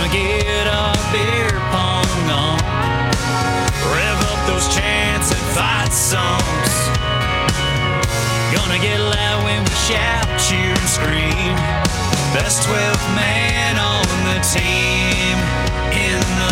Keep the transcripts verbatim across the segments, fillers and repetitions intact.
Gonna get a beer pong on, rev up those chants and fight songs. Gonna get loud when we shout, cheer, and scream. Best twelfth man on the team in the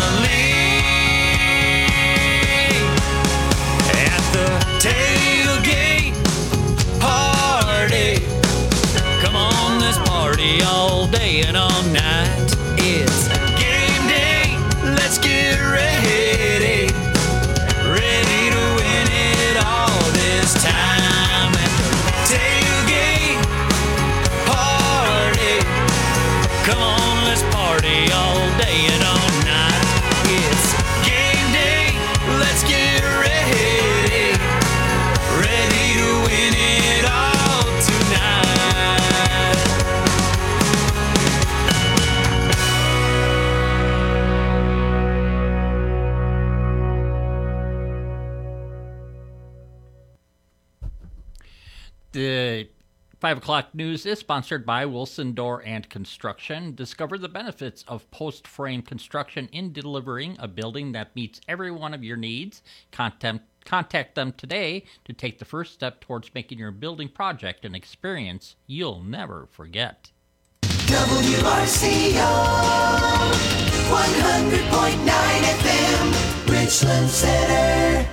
league. At the tailgate party, come on, let's party all day and all night. It's game day, let's get ready, ready to win it all this time. At the tailgate party, come on, let's party all day and all night. It's game day, let's get ready, ready to win it all tonight. The five o'clock news is sponsored by Wilson Door and Construction. Discover the benefits of post-frame construction in delivering a building that meets every one of your needs. Contact, contact them today to take the first step towards making your building project an experience you'll never forget. W R C O one hundred point nine F M, Richland Center.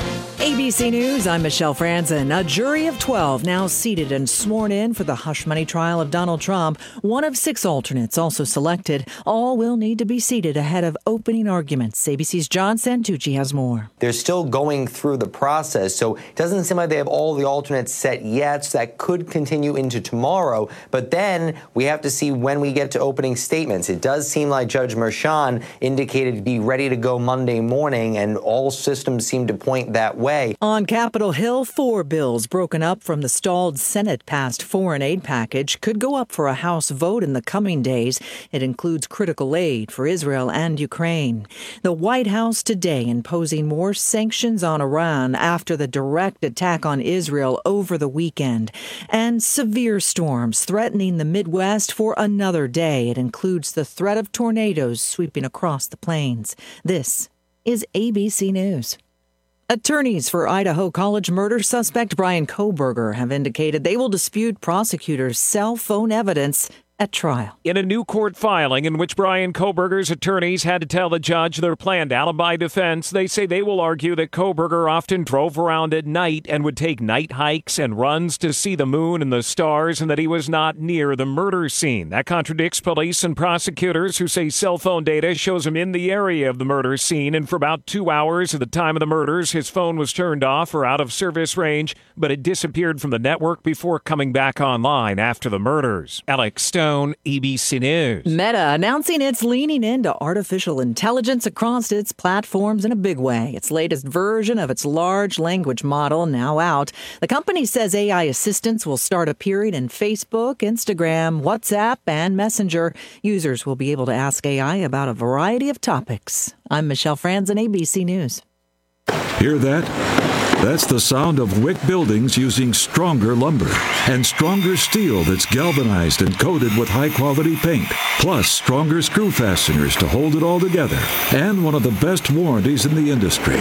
A B C News, I'm Michelle Franzen. A jury of twelve now seated and sworn in for the hush money trial of Donald Trump. One of six alternates also selected. All will need to be seated ahead of opening arguments. A B C's John Santucci has more. They're still going through the process, so it doesn't seem like they have all the alternates set yet, so that could continue into tomorrow. But then we have to see when we get to opening statements. It does seem like Judge Merchan indicated to be ready to go Monday morning, and all systems seem to point that way. On Capitol Hill, four bills broken up from the stalled Senate-passed foreign aid package could go up for a House vote in the coming days. It includes critical aid for Israel and Ukraine. The White House today imposing more sanctions on Iran after the direct attack on Israel over the weekend. And severe storms threatening the Midwest for another day. It includes the threat of tornadoes sweeping across the plains. This is A B C News. Attorneys for Idaho College murder suspect Bryan Kohberger have indicated they will dispute prosecutors' cell phone evidence at trial. In a new court filing in which Bryan Kohberger's attorneys had to tell the judge their planned alibi defense, they say they will argue that Kohberger often drove around at night and would take night hikes and runs to see the moon and the stars, and that he was not near the murder scene. That contradicts police and prosecutors who say cell phone data shows him in the area of the murder scene, and for about two hours at the time of the murders, his phone was turned off or out of service range, but it disappeared from the network before coming back online after the murders. Alex Stone, A B C News. Meta announcing it's leaning into artificial intelligence across its platforms in a big way. Its latest version of its large language model now out. The company says A I assistants will start appearing in Facebook, Instagram, WhatsApp, and Messenger. Users will be able to ask A I about a variety of topics. I'm Michelle Franzen, A B C News. Hear that? That's the sound of Wick Buildings using stronger lumber and stronger steel that's galvanized and coated with high-quality paint, plus stronger screw fasteners to hold it all together, and one of the best warranties in the industry.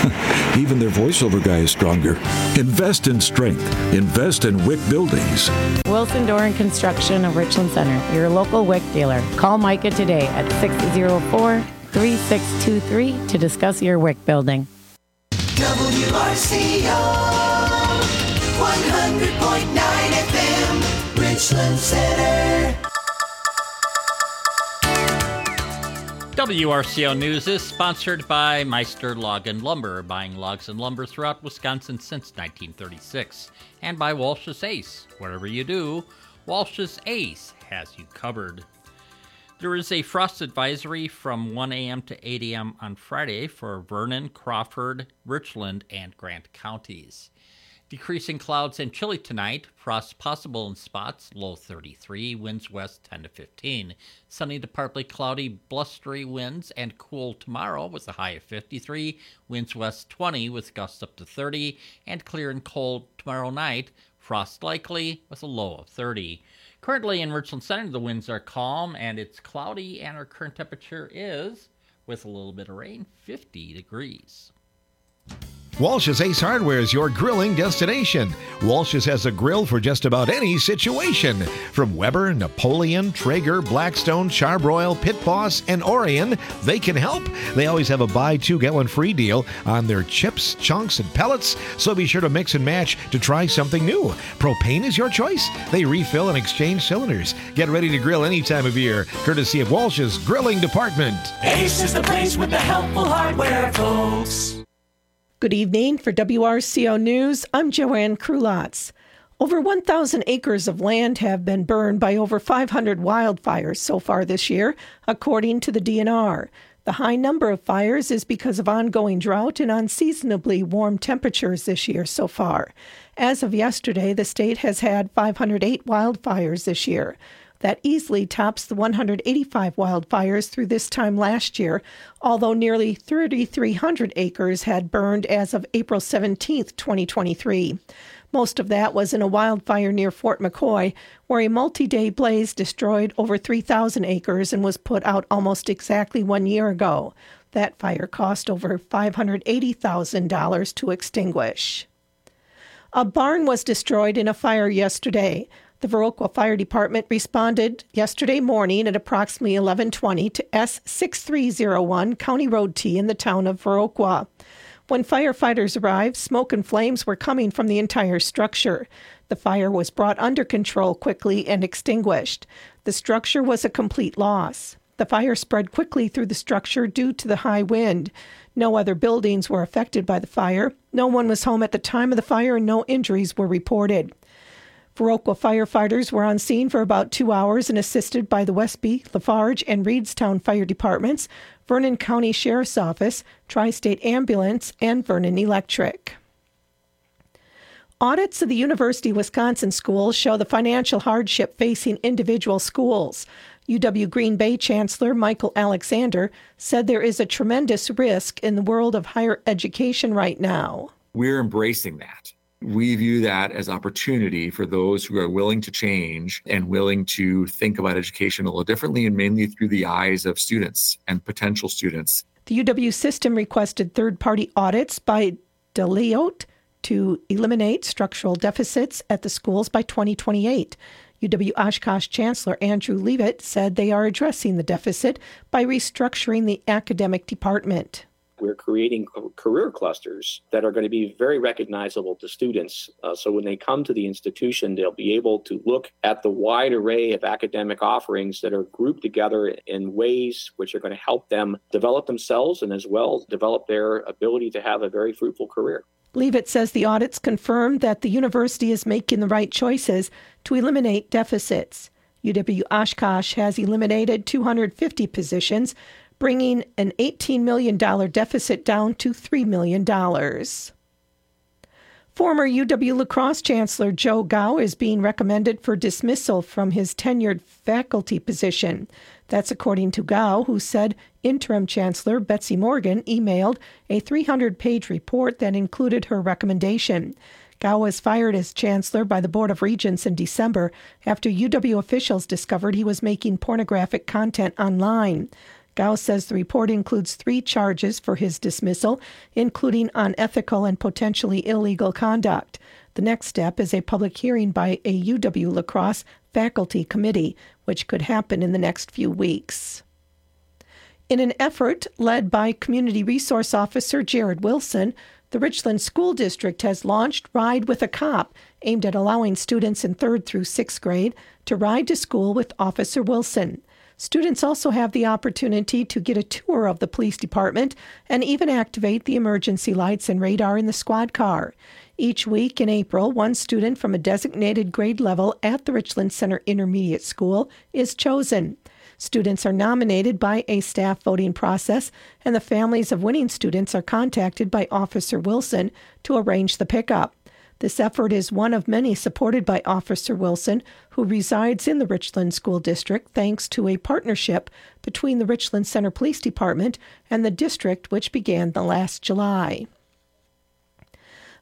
Even their voiceover guy is stronger. Invest in strength. Invest in Wick Buildings. Wilson Door and Construction of Richland Center, your local Wick dealer. Call Micah today at six oh four, three six two three to discuss your Wick building. W R C O one hundred point nine F M, Richland Center. W R C O News is sponsored by Meister Log and Lumber, buying logs and lumber throughout Wisconsin since nineteen thirty-six, and by Walsh's Ace. Whatever you do, Walsh's Ace has you covered. There is a frost advisory from one a.m. to eight a.m. on Friday for Vernon, Crawford, Richland, and Grant counties. Decreasing clouds and chilly tonight. Frost possible in spots. Low thirty-three. Winds west ten to fifteen. Sunny to partly cloudy, blustery winds and cool tomorrow with a high of fifty-three. Winds west twenty with gusts up to thirty. And clear and cold tomorrow night. Frost likely with a low of thirty. Currently in Richland Center, the winds are calm and it's cloudy, and our current temperature is, with a little bit of rain, fifty degrees. Walsh's Ace Hardware is your grilling destination. Walsh's has a grill for just about any situation. From Weber, Napoleon, Traeger, Blackstone, Charbroil, Pit Boss, and Orion, they can help. They always have a buy two, get one free deal on their chips, chunks, and pellets, so be sure to mix and match to try something new. Propane is your choice. They refill and exchange cylinders. Get ready to grill any time of year, courtesy of Walsh's Grilling Department. Ace is the place with the helpful hardware, folks. Good evening. For W R C O News, I'm Joanne Krulotz. Over one thousand acres of land have been burned by over five hundred wildfires so far this year, according to the D N R. The high number of fires is because of ongoing drought and unseasonably warm temperatures this year so far. As of yesterday, the state has had five hundred eight wildfires this year. That easily tops the one hundred eighty-five wildfires through this time last year, although nearly three thousand three hundred acres had burned as of April seventeenth, twenty twenty-three. Most of that was in a wildfire near Fort McCoy, where a multi-day blaze destroyed over three thousand acres and was put out almost exactly one year ago. That fire cost over five hundred eighty thousand dollars to extinguish. A barn was destroyed in a fire yesterday. The Viroqua Fire Department responded yesterday morning at approximately eleven twenty to S six three zero one County Road T in the town of Viroqua. When firefighters arrived, smoke and flames were coming from the entire structure. The fire was brought under control quickly and extinguished. The structure was a complete loss. The fire spread quickly through the structure due to the high wind. No other buildings were affected by the fire. No one was home at the time of the fire, and no injuries were reported. Viroqua firefighters were on scene for about two hours and assisted by the Westby, Lafarge, and Reedstown Fire Departments, Vernon County Sheriff's Office, Tri-State Ambulance, and Vernon Electric. Audits of the University of Wisconsin schools show the financial hardship facing individual schools. U W Green Bay Chancellor Michael Alexander said there is a tremendous risk in the world of higher education right now. We're embracing that. We view that as opportunity for those who are willing to change and willing to think about education a little differently, and mainly through the eyes of students and potential students. The U W system requested third-party audits by Deloitte to eliminate structural deficits at the schools by twenty twenty-eight. U W Oshkosh Chancellor Andrew Leavitt said they are addressing the deficit by restructuring the academic department. We're creating career clusters that are going to be very recognizable to students. Uh, so when they come to the institution, they'll be able to look at the wide array of academic offerings that are grouped together in ways which are going to help them develop themselves and as well develop their ability to have a very fruitful career. Leavitt says the audits confirm that the university is making the right choices to eliminate deficits. U W Oshkosh has eliminated two hundred fifty positions, bringing an eighteen million dollars deficit down to three million dollars. Former U W La Crosse Chancellor Joe Gao is being recommended for dismissal from his tenured faculty position. That's according to Gao, who said interim Chancellor Betsy Morgan emailed a three hundred page report that included her recommendation. Gao was fired as chancellor by the Board of Regents in December after U W officials discovered he was making pornographic content online. Gao says the report includes three charges for his dismissal, including unethical and potentially illegal conduct. The next step is a public hearing by a U W La Crosse faculty committee, which could happen in the next few weeks. In an effort led by Community Resource Officer Jared Wilson, the Richland School District has launched Ride with a Cop, aimed at allowing students in third through sixth grade to ride to school with Officer Wilson. Students also have the opportunity to get a tour of the police department and even activate the emergency lights and radar in the squad car. Each week in April, one student from a designated grade level at the Richland Center Intermediate School is chosen. Students are nominated by a staff voting process, and the families of winning students are contacted by Officer Wilson to arrange the pickup. This effort is one of many supported by Officer Wilson, who resides in the Richland School District thanks to a partnership between the Richland Center Police Department and the district, which began the last July.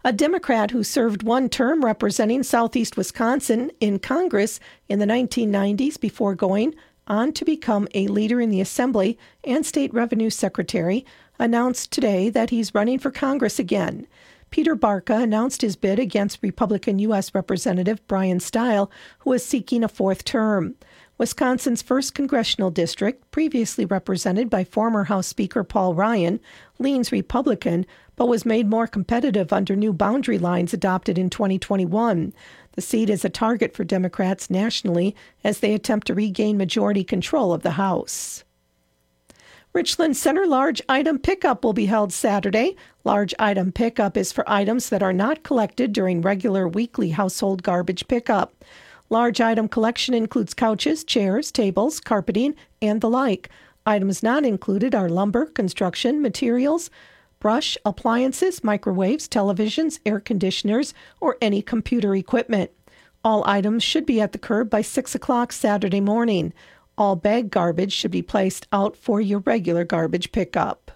A Democrat who served one term representing Southeast Wisconsin in Congress in the nineteen nineties before going on to become a leader in the Assembly and State Revenue Secretary, announced today that he's running for Congress again. Peter Barca announced his bid against Republican U S Representative Brian Stile, who is seeking a fourth term. Wisconsin's first congressional district, previously represented by former House Speaker Paul Ryan, leans Republican, but was made more competitive under new boundary lines adopted in twenty twenty-one. The seat is a target for Democrats nationally as they attempt to regain majority control of the House. Richland Center Large Item Pickup will be held Saturday. Large Item Pickup is for items that are not collected during regular weekly household garbage pickup. Large item collection includes couches, chairs, tables, carpeting, and the like. Items not included are lumber, construction, materials, brush, appliances, microwaves, televisions, air conditioners, or any computer equipment. All items should be at the curb by six o'clock Saturday morning. All bag garbage should be placed out for your regular garbage pickup.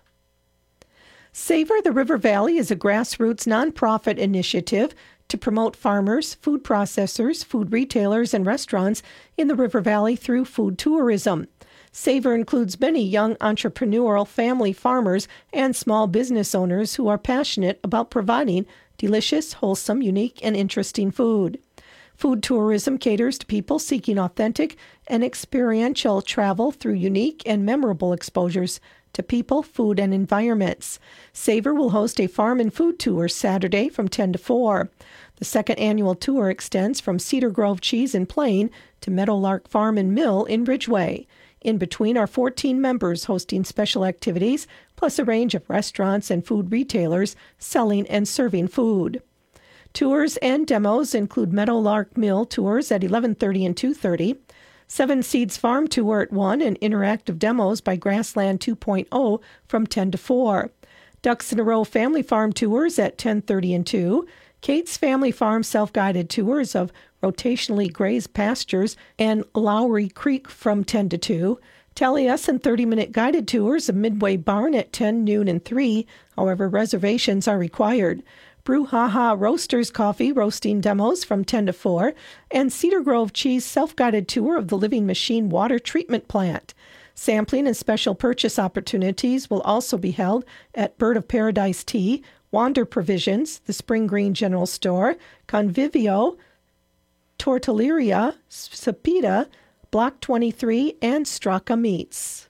Savor the River Valley is a grassroots nonprofit initiative to promote farmers, food processors, food retailers, and restaurants in the River Valley through food tourism. Savor includes many young entrepreneurial family farmers and small business owners who are passionate about providing delicious, wholesome, unique, and interesting food. Food tourism caters to people seeking authentic and experiential travel through unique and memorable exposures to people, food, and environments. Savor will host a farm and food tour Saturday from ten to four. The second annual tour extends from Cedar Grove Cheese in Plain to Meadowlark Farm and Mill in Ridgeway. In between are fourteen members hosting special activities, plus a range of restaurants and food retailers selling and serving food. Tours and demos include Meadowlark Mill tours at eleven thirty and two thirty, Seven Seeds Farm Tour at one, and interactive demos by Grassland two point oh from ten to four. Ducks in a Row Family Farm Tours at ten thirty and two, Kate's Family Farm self-guided tours of rotationally grazed pastures and Lowry Creek from ten to two, Taliesin thirty-minute guided tours of Midway Barn at ten, noon, and three. However, reservations are required. Brouhaha Roasters Coffee roasting demos from ten to four, and Cedar Grove Cheese self-guided tour of the Living Machine water treatment plant. Sampling and special purchase opportunities will also be held at Bird of Paradise Tea, Wander Provisions, the Spring Green General Store, Convivio, Tortilleria, Sapita, Block twenty-three, and Straka Meats.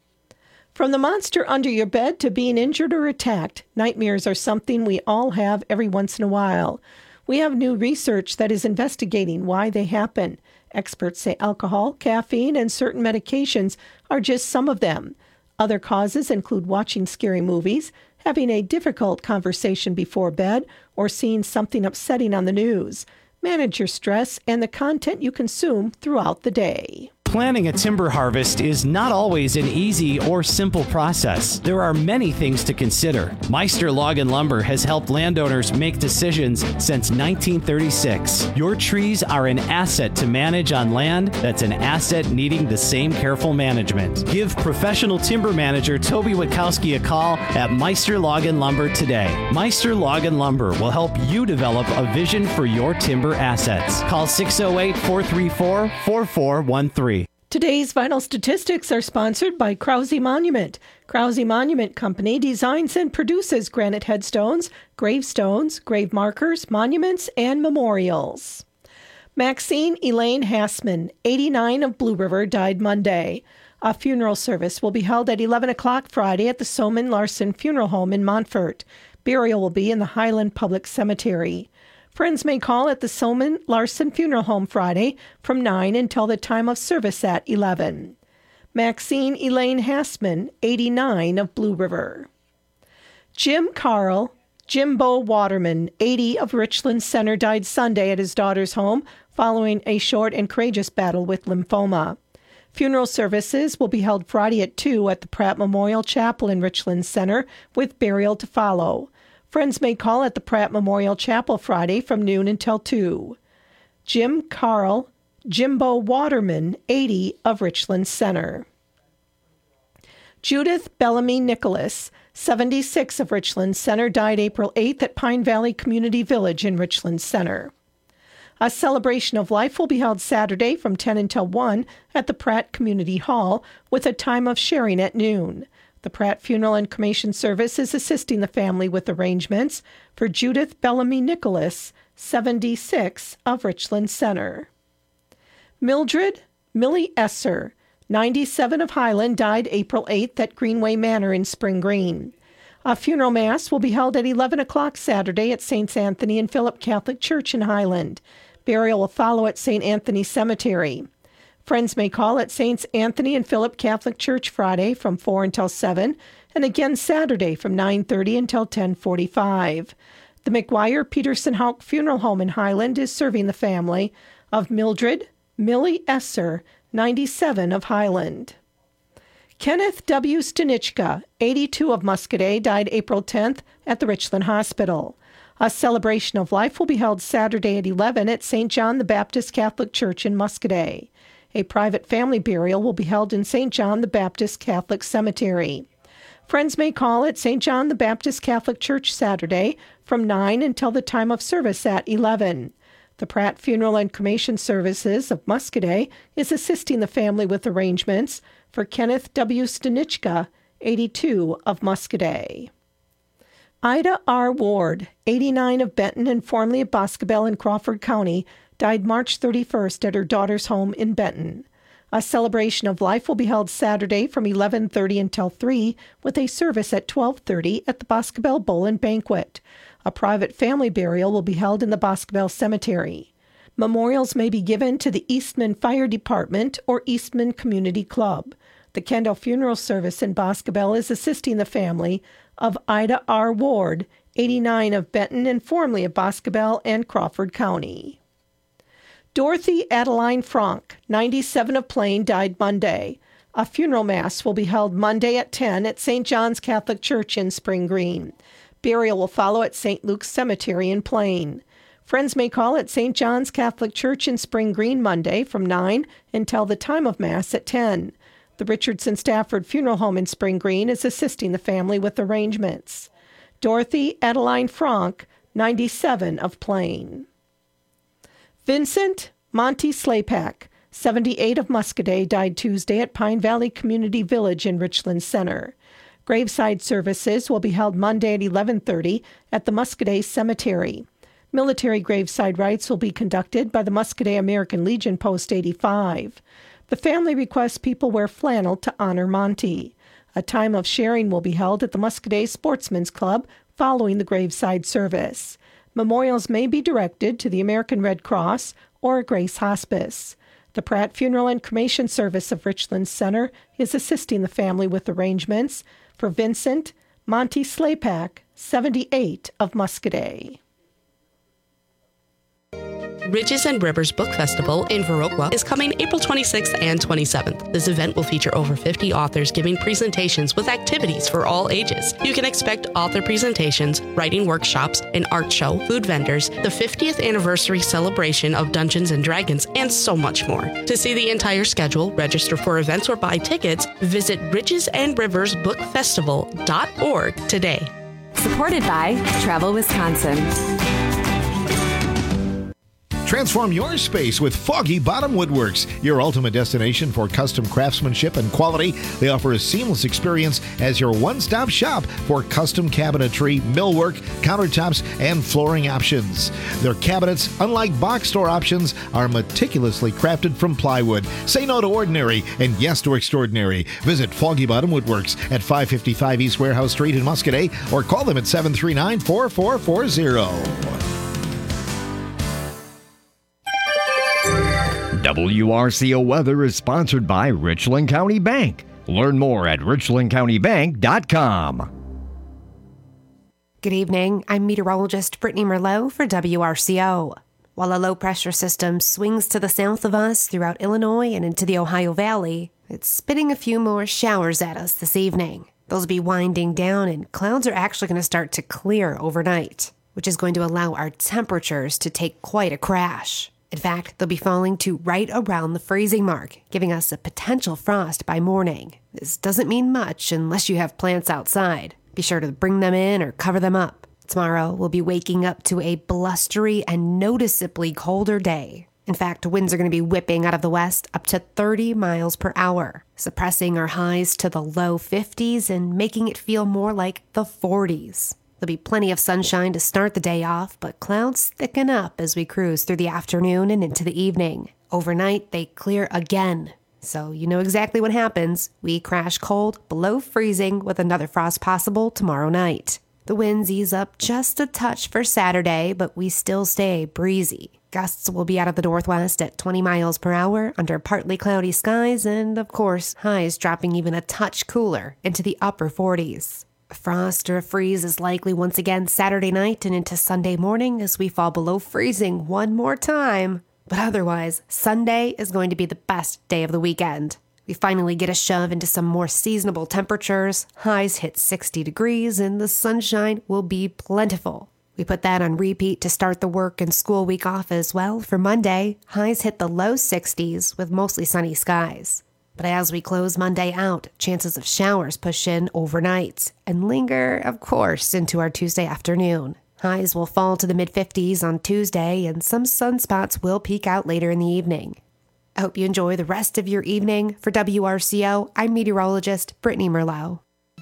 From the monster under your bed to being injured or attacked, nightmares are something we all have every once in a while. We have new research that is investigating why they happen. Experts say alcohol, caffeine, and certain medications are just some of them. Other causes include watching scary movies, having a difficult conversation before bed, or seeing something upsetting on the news. Manage your stress and the content you consume throughout the day. Planning a timber harvest is not always an easy or simple process. There are many things to consider. Meister Log and Lumber has helped landowners make decisions since nineteen thirty-six. Your trees are an asset to manage on land that's an asset needing the same careful management. Give professional timber manager Toby Witkowski a call at Meister Log and Lumber today. Meister Log and Lumber will help you develop a vision for your timber assets. Call six oh eight, four three four, four four one three. Today's Vital Statistics are sponsored by Krause Monument. Krause Monument Company designs and produces granite headstones, gravestones, grave markers, monuments, and memorials. Maxine Elaine Hassman, eighty-nine, of Blue River, died Monday. A funeral service will be held at eleven o'clock Friday at the Soman Larson Funeral Home in Montfort. Burial will be in the Highland Public Cemetery. Friends may call at the Soman Larson Funeral Home Friday from nine until the time of service at eleven. Maxine Elaine Hassman, eighty-nine, of Blue River. Jim Carl, Jimbo Waterman, eighty, of Richland Center, died Sunday at his daughter's home following a short and courageous battle with lymphoma. Funeral services will be held Friday at two at the Pratt Memorial Chapel in Richland Center, with burial to follow. Friends may call at the Pratt Memorial Chapel Friday from noon until two. Jim Carl, Jimbo Waterman, eighty, of Richland Center. Judith Bellamy Nicholas, seventy-six of Richland Center died April eighth at Pine Valley Community Village in Richland Center. A celebration of life will be held Saturday from ten until one at the Pratt Community Hall with a time of sharing at noon. The Pratt Funeral and Cremation Service is assisting the family with arrangements for Judith Bellamy Nicholas, seventy-six of Richland Center. Mildred Millie Esser, ninety-seven of Highland, died April eighth at Greenway Manor in Spring Green. A funeral mass will be held at eleven o'clock Saturday at Saints Anthony and Philip Catholic Church in Highland. Burial will follow at Saint Anthony Cemetery. Friends may call at Saints Anthony and Philip Catholic Church Friday from four until seven, and again Saturday from nine thirty until ten forty-five. The McGuire Peterson Houck Funeral Home in Highland is serving the family of Mildred Millie Esser, ninety-seven of Highland. Kenneth W. Stanichka, eighty-two of Muscadet, died April tenth at the Richland Hospital. A celebration of life will be held Saturday at eleven at Saint John the Baptist Catholic Church in Muscadet. A private family burial will be held in Saint John the Baptist Catholic Cemetery. Friends may call at Saint John the Baptist Catholic Church Saturday from nine until the time of service at eleven. The Pratt Funeral and Cremation Services of Muscadet is assisting the family with arrangements for Kenneth W. Stanichka, eighty-two of Muscadet. Ida R. Ward, eighty-nine of Benton and formerly of Boscobel in Crawford County, died March thirty-first at her daughter's home in Benton. A celebration of life will be held Saturday from eleven thirty until three, with a service at twelve thirty at the Boscobel Bowl and Banquet. A private family burial will be held in the Boscobel Cemetery. Memorials may be given to the Eastman Fire Department or Eastman Community Club. The Kendall Funeral Service in Boscobel is assisting the family of Ida R. Ward, eighty-nine of Benton and formerly of Boscobel and Crawford County. Dorothy Adeline Frank, ninety-seven of Plain, died Monday. A funeral mass will be held Monday at ten at Saint John's Catholic Church in Spring Green. Burial will follow at Saint Luke's Cemetery in Plain. Friends may call at Saint John's Catholic Church in Spring Green Monday from nine until the time of Mass at ten. The Richardson Stafford Funeral Home in Spring Green is assisting the family with arrangements. Dorothy Adeline Frank, ninety-seven of Plain. Vincent Monty Slapak, seventy-eight of Muscadet, died Tuesday at Pine Valley Community Village in Richland Center. Graveside services will be held Monday at eleven thirty at the Muscadet Cemetery. Military graveside rites will be conducted by the Muscadet American Legion Post eighty-five. The family requests people wear flannel to honor Monty. A time of sharing will be held at the Muscadet Sportsman's Club following the graveside service. Memorials may be directed to the American Red Cross or Grace Hospice. The Pratt Funeral and Cremation Service of Richland Center is assisting the family with arrangements for Vincent Monty Slapak, seventy-eight of Muscadet. Ridges and Rivers Book Festival in Viroqua is coming April twenty-sixth and twenty-seventh. This event will feature over fifty authors giving presentations with activities for all ages. You can expect author presentations, writing workshops, an art show, food vendors, the fiftieth anniversary celebration of Dungeons and Dragons, and so much more. To see the entire schedule, register for events, or buy tickets, visit ridges and rivers book festival dot org today. Supported by Travel Wisconsin. Transform your space with Foggy Bottom Woodworks, your ultimate destination for custom craftsmanship and quality. They offer a seamless experience as your one-stop shop for custom cabinetry, millwork, countertops, and flooring options. Their cabinets, unlike box store options, are meticulously crafted from plywood. Say no to ordinary and yes to extraordinary. Visit Foggy Bottom Woodworks at five fifty-five East Warehouse Street in Muscadet or call them at seven three nine, four four four zero. W R C O Weather is sponsored by Richland County Bank. Learn more at richland county bank dot com. Good evening. I'm meteorologist Brittany Merlot for W R C O. While a low-pressure system swings to the south of us throughout Illinois and into the Ohio Valley, it's spitting a few more showers at us this evening. Those will be winding down, and clouds are actually going to start to clear overnight, which is going to allow our temperatures to take quite a crash. In fact, they'll be falling to right around the freezing mark, giving us a potential frost by morning. This doesn't mean much unless you have plants outside. Be sure to bring them in or cover them up. Tomorrow, we'll be waking up to a blustery and noticeably colder day. In fact, winds are going to be whipping out of the west up to thirty miles per hour, suppressing our highs to the low fifties and making it feel more like the forties. There'll be plenty of sunshine to start the day off, but clouds thicken up as we cruise through the afternoon and into the evening. Overnight, they clear again. So you know exactly what happens. We crash cold, below freezing, with another frost possible tomorrow night. The winds ease up just a touch for Saturday, but we still stay breezy. Gusts will be out of the northwest at twenty miles per hour under partly cloudy skies, and of course, highs dropping even a touch cooler into the upper forties. A frost or a freeze is likely once again Saturday night and into Sunday morning as we fall below freezing one more time. But otherwise, Sunday is going to be the best day of the weekend. We finally get a shove into some more seasonable temperatures, highs hit sixty degrees, and the sunshine will be plentiful. We put that on repeat to start the work and school week off as well. For Monday, highs hit the low sixties with mostly sunny skies. But as we close Monday out, chances of showers push in overnight and linger, of course, into our Tuesday afternoon. Highs will fall to the mid-fifties on Tuesday, and some sunspots will peek out later in the evening. I hope you enjoy the rest of your evening. For W R C O, I'm meteorologist Brittany Merlot.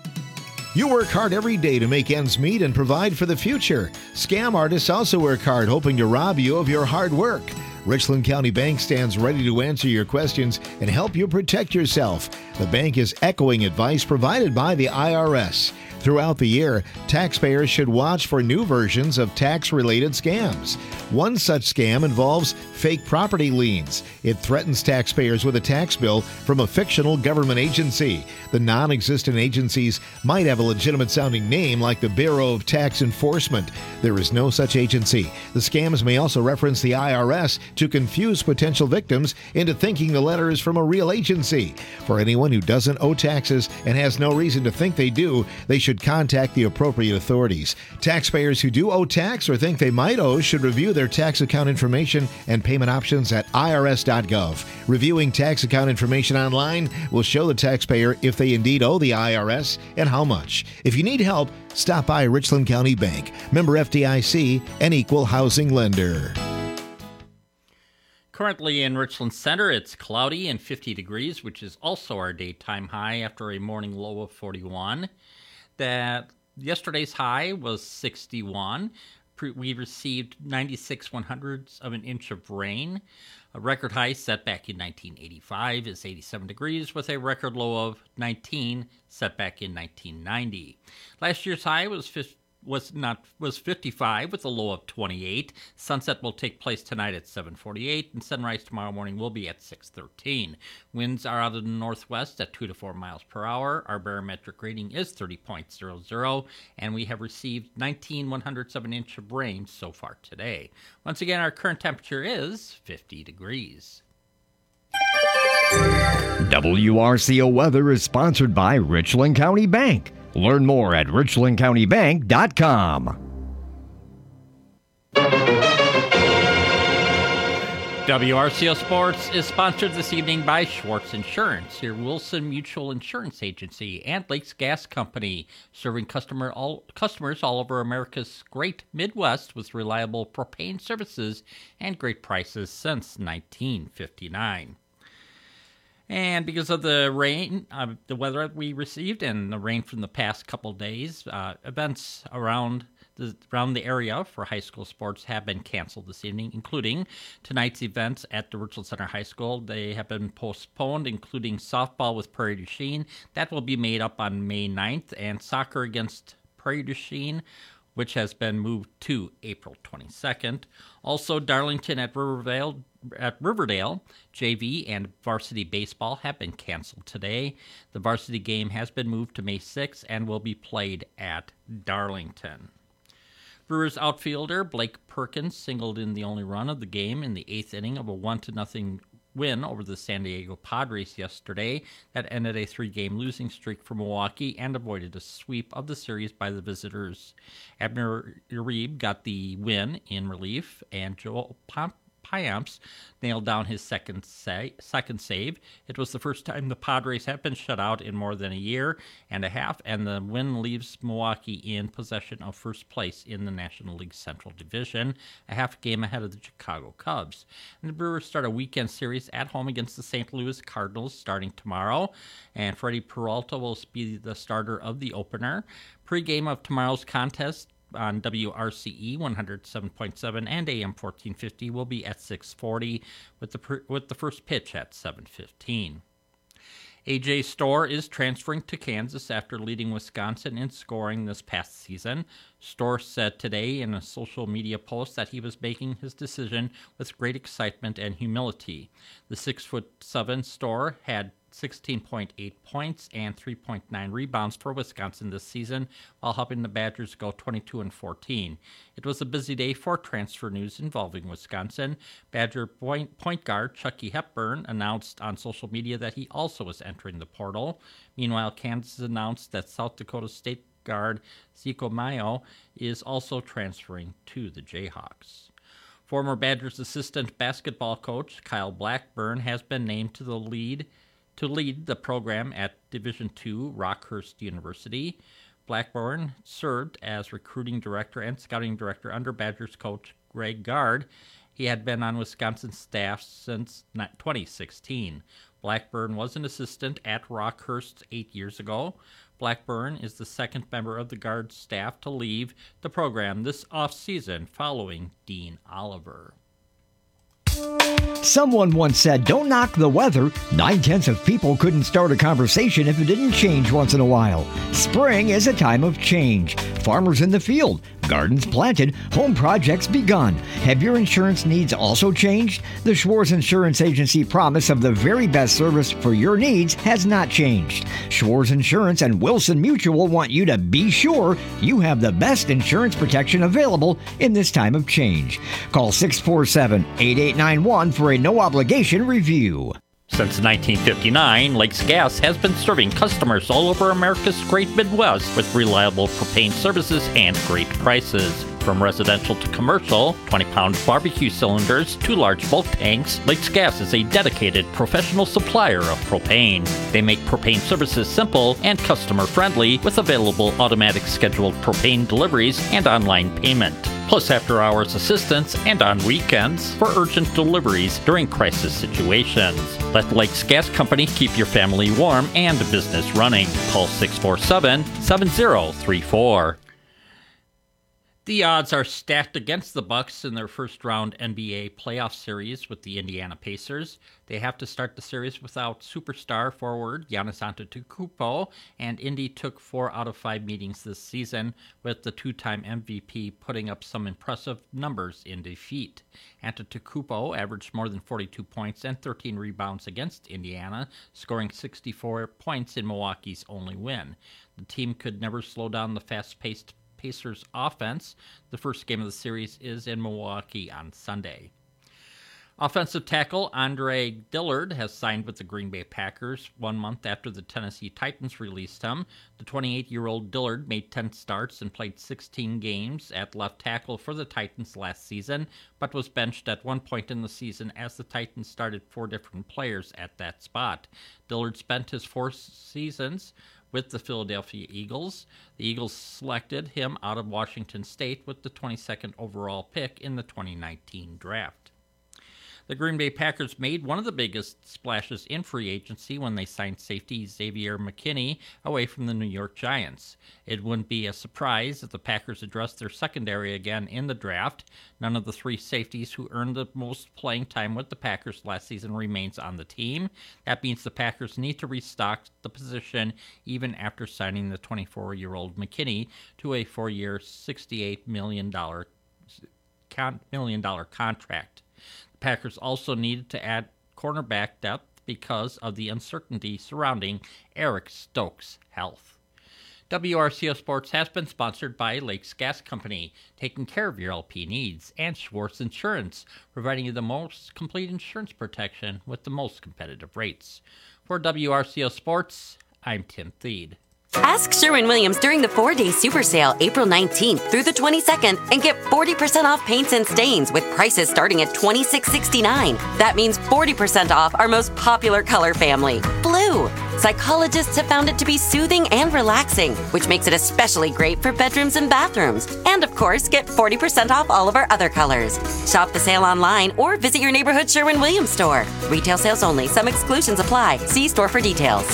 You work hard every day to make ends meet and provide for the future. Scam artists also work hard, hoping to rob you of your hard work. Richland County Bank stands ready to answer your questions and help you protect yourself. The bank is echoing advice provided by the I R S. Throughout the year, taxpayers should watch for new versions of tax-related scams. One such scam involves fake property liens. It threatens taxpayers with a tax bill from a fictional government agency. The non-existent agencies might have a legitimate-sounding name like the Bureau of Tax Enforcement. There is no such agency. The scams may also reference the I R S to confuse potential victims into thinking the letter is from a real agency. For anyone who doesn't owe taxes and has no reason to think they do, they should contact the appropriate authorities. Taxpayers who do owe tax or think they might owe should review their tax account information and payment options at I R S dot gov. Reviewing tax account information online will show the taxpayer if they indeed owe the I R S and how much. If you need help, stop by Richland County Bank, member F D I C, and equal housing lender. Currently in Richland Center, it's cloudy and fifty degrees, which is also our daytime high after a morning low of forty-one. That yesterday's high was sixty-one. We received ninety-six one hundredths of an inch of rain. A record high set back in nineteen eighty-five is eighty-seven degrees, with a record low of nineteen set back in nineteen ninety. Last year's high was was not was fifty-five with a low of twenty-eight. Sunset will take place tonight at seven forty-eight, and sunrise tomorrow morning will be at six thirteen. Winds are out of the northwest at two to four miles per hour. Our barometric reading is thirty point zero zero, and we have received nineteen one hundredths of an inch of rain so far today. Once again, our current temperature is fifty degrees. W R C O Weather is sponsored by Richland County Bank. Learn more at richland county bank dot com. W R C O Sports is sponsored this evening by Schwartz Insurance, your Wilson Mutual Insurance Agency, and Lakes Gas Company, serving customer all, customers all over America's great Midwest with reliable propane services and great prices since nineteen fifty-nine. And because of the rain, uh, the weather we received and the rain from the past couple days, uh, events around the, around the area for high school sports have been canceled this evening, including tonight's events at the Richland Center High School. They have been postponed, including softball with Prairie du Chien. That will be made up on May ninth, and soccer against Prairie du Chien, which has been moved to April twenty-second. Also, Darlington at Riverdale, at Riverdale, J V and varsity baseball have been canceled today. The varsity game has been moved to May sixth and will be played at Darlington. Brewers outfielder Blake Perkins singled in the only run of the game in the eighth inning of a one to nothing win over the San Diego Padres yesterday. That ended a three-game losing streak for Milwaukee and avoided a sweep of the series by the visitors. Abner Uribe got the win in relief, and Joel Pomp Payamps nailed down his second sa- second save. It was the first time the Padres have been shut out in more than a year and a half, and the win leaves Milwaukee in possession of first place in the National League Central Division, a half game ahead of the Chicago Cubs. And the Brewers start a weekend series at home against the Saint Louis Cardinals starting tomorrow, and Freddie Peralta will be the starter of the opener. Pre-game of tomorrow's contest on W R C E one oh seven point seven and A M fourteen fifty will be at six forty, with the per, with the first pitch at seven fifteen. A J Storr is transferring to Kansas after leading Wisconsin in scoring this past season. Storr said today in a social media post that he was making his decision with great excitement and humility. The six foot seven Storr had sixteen point eight points and three point nine rebounds for Wisconsin this season, while helping the Badgers go twenty-two and fourteen. It was a busy day for transfer news involving Wisconsin. Badger point, point guard Chucky Hepburn announced on social media that he also was entering the portal. Meanwhile, Kansas announced that South Dakota State guard Zico Mayo is also transferring to the Jayhawks. Former Badgers assistant basketball coach Kyle Blackburn has been named to the lead to lead the program at Division two Rockhurst University. Blackburn served as recruiting director and scouting director under Badgers coach Greg Gard. He had been on Wisconsin's staff since twenty sixteen. Blackburn was an assistant at Rockhurst eight years ago. Blackburn is the second member of the Gard staff to leave the program this offseason following Dean Oliver. Someone once said, don't knock the weather. Nine-tenths of people couldn't start a conversation if it didn't change once in a while. Spring is a time of change. Farmers in the field, gardens planted, home projects begun. Have your insurance needs also changed? The Schwartz Insurance Agency promise of the very best service for your needs has not changed. Schwartz Insurance and Wilson Mutual want you to be sure you have the best insurance protection available in this time of change. Call six four seven, eight eight nine one for a no-obligation review. Since nineteen fifty-nine, Lakes Gas has been serving customers all over America's great Midwest with reliable propane services and great prices. From residential to commercial, twenty-pound barbecue cylinders to large bulk tanks, Lakes Gas is a dedicated professional supplier of propane. They make propane services simple and customer-friendly with available automatic scheduled propane deliveries and online payment, plus after-hours assistance and on weekends for urgent deliveries during crisis situations. Let Lakes Gas Company keep your family warm and business running. Call six four seven, seven zero three four. The odds are stacked against the Bucks in their first-round N B A playoff series with the Indiana Pacers. They have to start the series without superstar forward Giannis Antetokounmpo, and Indy took four out of five meetings this season, with the two-time M V P putting up some impressive numbers in defeat. Antetokounmpo averaged more than forty-two points and thirteen rebounds against Indiana, scoring sixty-four points in Milwaukee's only win. The team could never slow down the fast-paced Pacers offense. The first game of the series is in Milwaukee on Sunday. Offensive tackle Andre Dillard has signed with the Green Bay Packers one month after the Tennessee Titans released him. The twenty-eight-year-old Dillard made ten starts and played sixteen games at left tackle for the Titans last season, but was benched at one point in the season as the Titans started four different players at that spot. Dillard spent his four seasons with the Philadelphia Eagles. The Eagles selected him out of Washington State with the twenty-second overall pick in the twenty nineteen draft. The Green Bay Packers made one of the biggest splashes in free agency when they signed safety Xavier McKinney away from the New York Giants. It wouldn't be a surprise if the Packers addressed their secondary again in the draft. None of the three safeties who earned the most playing time with the Packers last season remains on the team. That means the Packers need to restock the position even after signing the twenty-four-year-old McKinney to a four-year, sixty-eight million dollars million dollar contract. The Packers also needed to add cornerback depth because of the uncertainty surrounding Eric Stokes' health. W R C O Sports has been sponsored by Lakes Gas Company, taking care of your L P needs, and Schwartz Insurance, providing you the most complete insurance protection with the most competitive rates. For W R C O Sports, I'm Tim Thede. Ask Sherwin-Williams during the four-day super sale April nineteenth through the twenty-second and get forty percent off paints and stains with prices starting at twenty-six sixty-nine. That means forty percent off our most popular color family, blue. Psychologists have found it to be soothing and relaxing, which makes it especially great for bedrooms and bathrooms. And of course, get forty percent off all of our other colors. Shop the sale online or visit your neighborhood Sherwin-Williams store. Retail sales only. Some exclusions apply. See store for details.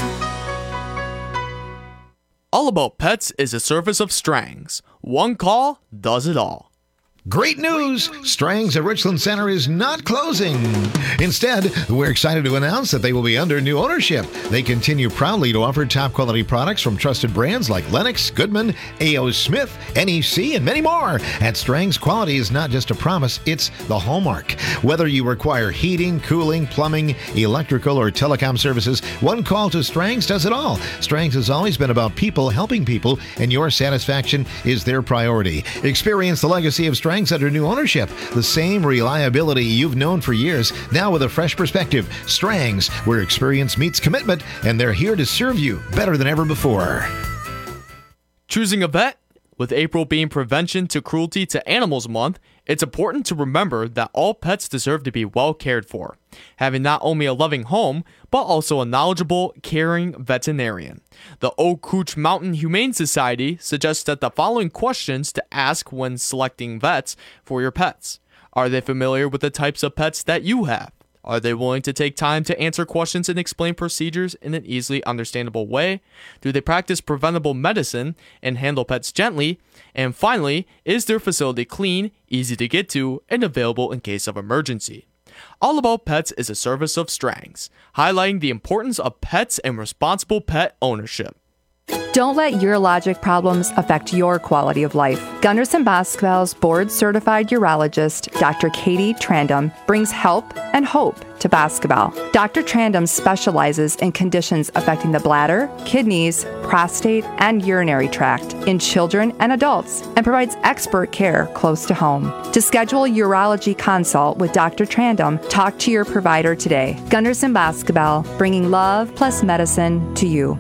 All About Pets is a service of Strang's. One call does it all. Great news! Strang's at Richland Center is not closing. Instead, we're excited to announce that they will be under new ownership. They continue proudly to offer top-quality products from trusted brands like Lennox, Goodman, A O. Smith, N E C, and many more. At Strang's, quality is not just a promise, it's the hallmark. Whether you require heating, cooling, plumbing, electrical, or telecom services, one call to Strang's does it all. Strang's has always been about people helping people, and your satisfaction is their priority. Experience the legacy of Strang's under new ownership. The same reliability you've known for years, now with a fresh perspective. Strang's, where experience meets commitment, and they're here to serve you better than ever before. Choosing a vet? With April being Prevention to Cruelty to Animals Month, it's important to remember that all pets deserve to be well cared for, having not only a loving home, but also a knowledgeable, caring veterinarian. The Oak Couch Mountain Humane Society suggests that the following questions to ask when selecting vets for your pets. Are they familiar with the types of pets that you have? Are they willing to take time to answer questions and explain procedures in an easily understandable way? Do they practice preventable medicine and handle pets gently? And finally, is their facility clean, easy to get to, and available in case of emergency? All About Pets is a service of Strang's, highlighting the importance of pets and responsible pet ownership. Don't let urologic problems affect your quality of life. Gunderson Boswell's board-certified urologist, Doctor Katie Trandum, brings help and hope to basketball. Doctor Trandum specializes in conditions affecting the bladder, kidneys, prostate, and urinary tract in children and adults, and provides expert care close to home. To schedule a urology consult with Doctor Trandum, talk to your provider today. Gunderson Basketball, bringing love plus medicine to you.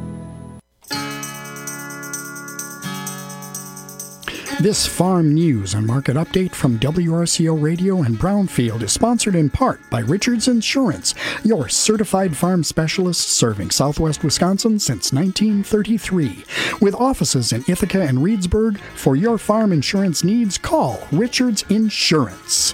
This farm news and market update from W R C O Radio and Brownfield is sponsored in part by Richards Insurance, your certified farm specialist serving Southwest Wisconsin since nineteen thirty-three. With offices in Ithaca and Reedsburg, for your farm insurance needs, call Richards Insurance.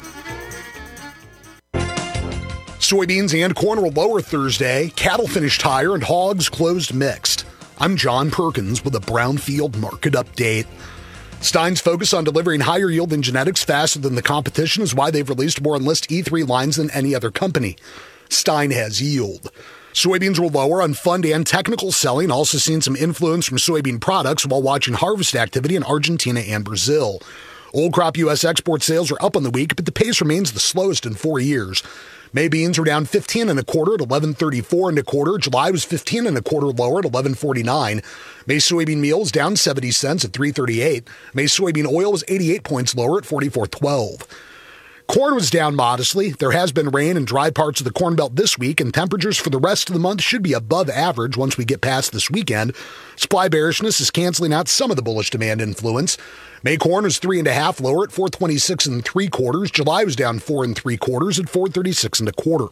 Soybeans and corn were lower Thursday. Cattle finished higher and hogs closed mixed. I'm John Perkins with a Brownfield market update. Stein's focus on delivering higher yield in genetics faster than the competition is why they've released more Enlist E three lines than any other company. Stein has yield. Soybeans were lower on fund and technical selling, also seeing some influence from soybean products while watching harvest activity in Argentina and Brazil. Old crop U S export sales are up on the week, but the pace remains the slowest in four years. May beans were down fifteen and a quarter at eleven thirty-four and a quarter. July was fifteen and a quarter lower at eleven forty-nine. May soybean meal was down seventy cents at three thirty-eight. May soybean oil was eighty-eight points lower at forty-four twelve. Corn was down modestly. There has been rain in dry parts of the Corn Belt this week, and temperatures for the rest of the month should be above average once we get past this weekend. Supply bearishness is canceling out some of the bullish demand influence. May corn was three and a half lower at four twenty-six and three quarters. July was down four and three quarters at four thirty-six and a quarter.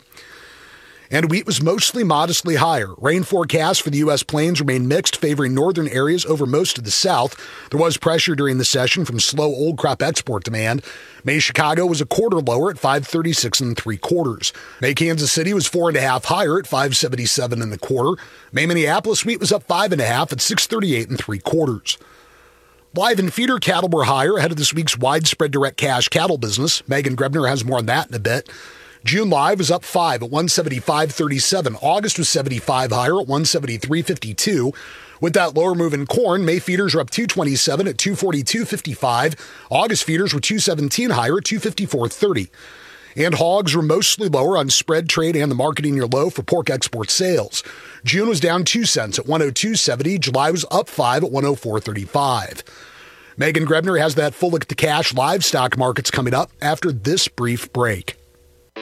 And wheat was mostly modestly higher. Rain forecasts for the U S plains remain mixed, favoring northern areas over most of the south. There was pressure during the session from slow old crop export demand. May Chicago was a quarter lower at five thirty-six and three quarters. May Kansas City was four and a half higher at five seventy-seven and a quarter. May Minneapolis wheat was up five and a half at six thirty-eight and three quarters. Live and feeder cattle were higher ahead of this week's widespread direct cash cattle business. Megan Grebner has more on that in a bit. June live was up five at one seventy-five thirty-seven. August was seventy-five higher at one seventy-three fifty-two. With that lower move in corn, May feeders are up two twenty-seven at two forty-two fifty-five. August feeders were two seventeen higher at two fifty-four thirty. And hogs were mostly lower on spread trade and the marketing year low for pork export sales. June was down two cents at one oh two seventy. July was up five at one oh four thirty-five. Megan Grebner has that full look at the cash livestock markets coming up after this brief break.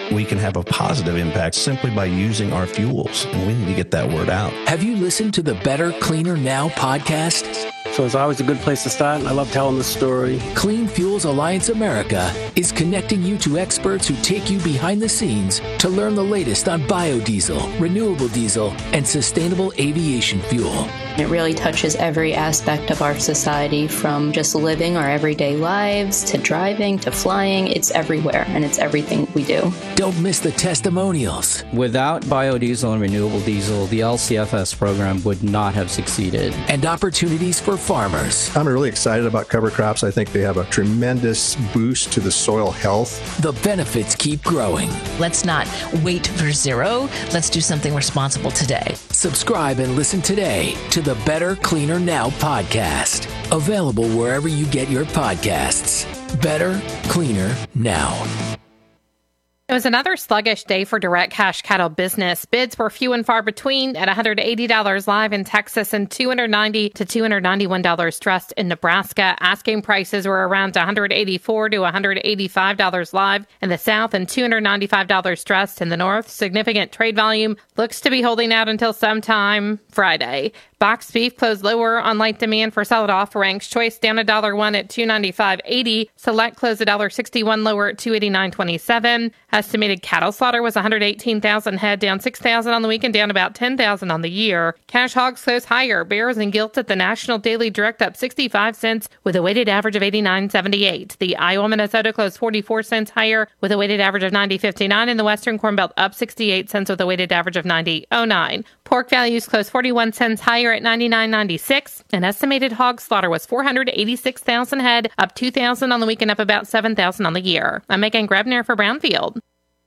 we can have a positive impact simply by using our fuels, and we need to get that word out. Have you listened to the Better Cleaner Now podcast? So it's always a good place to start. I love telling the story. Clean Fuels Alliance America is connecting you to experts who take you behind the scenes to learn the latest on biodiesel, renewable diesel, and sustainable aviation fuel. It really touches every aspect of our society, from just living our everyday lives to driving to flying. It's everywhere, and it's everything we do. Don't miss the testimonials. Without biodiesel and renewable diesel, the L C F S program would not have succeeded. And opportunities for farmers. I'm really excited about cover crops. I think they have a tremendous boost to the soil health. The benefits keep growing. Let's not wait for zero. Let's do something responsible today. Subscribe and listen today to the Better Cleaner Now podcast. Available wherever you get your podcasts. Better Cleaner Now. It was another sluggish day for direct cash cattle business. Bids were few and far between at one hundred eighty dollars live in Texas and two hundred ninety dollars to two hundred ninety-one dollars stressed in Nebraska. Asking prices were around one hundred eighty-four dollars to one hundred eighty-five dollars live in the South and two hundred ninety-five dollars stressed in the North. Significant trade volume looks to be holding out until sometime Friday. Boxed beef closed lower on light demand for solid offerings. Choice down a dollar one at two ninety-five eighty. Select closed a dollar sixty-one lower at two eighty-nine twenty-seven. Estimated cattle slaughter was one hundred eighteen thousand head, down six thousand on the week and down about ten thousand on the year. Cash hogs closed higher. Bears and gilts at the National Daily Direct up sixty-five cents with a weighted average of eighty-nine seventy-eight. The Iowa Minnesota closed forty-four cents higher with a weighted average of ninety fifty-nine, and the Western Corn Belt up sixty-eight cents with a weighted average of ninety oh nine. Pork values closed forty-one cents higher at ninety-nine ninety-six. An estimated hog slaughter was four hundred eighty-six thousand head, up two thousand on the week and up about seven thousand on the year. I'm Megan Grebner for Brownfield.